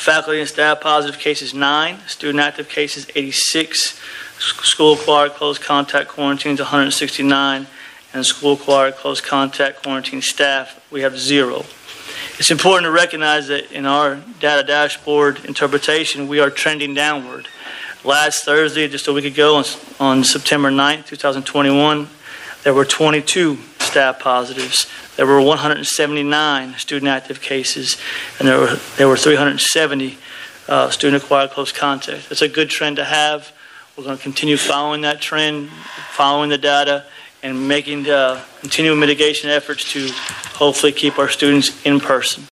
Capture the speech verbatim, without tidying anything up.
Faculty and staff positive cases, nine. Student active cases, eighty-six. School-acquired close contact quarantines, one hundred sixty-nine. And school-acquired close contact quarantine staff, we have zero. It's important to recognize that in our data dashboard interpretation, we are trending downward. Last Thursday, just a week ago, on, on September ninth, two thousand twenty-one, there were twenty-two staff positives. There were one hundred seventy-nine student active cases, and there were, there were three hundred seventy uh, student-acquired close contact. That's a good trend to have. We're going to continue following that trend, following the data, and making uh, continual mitigation efforts to hopefully keep our students in person.